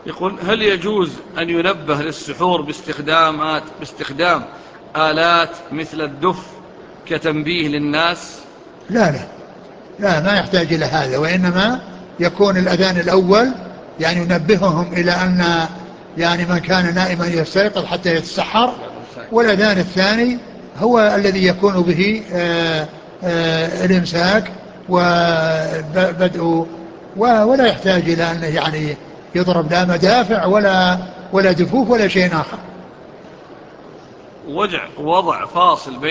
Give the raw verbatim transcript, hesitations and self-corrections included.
يقول هل يجوز أن ينبه للسحور باستخدامات باستخدام آلات مثل الدف كتنبيه للناس؟ لا لا لا، ما يحتاج إلى هذا، وإنما يكون الأذان الأول يعني ينبههم إلى أن يعني من كان نائما يستيقظ حتى يتسحر، والأذان الثاني هو الذي يكون به آآ آآ الإمساك وبدء، ولا يحتاج إلى أن يعني يضرب لا مدافع ولا ولا دفوف ولا شيء آخر. وضع وضع فاصل بين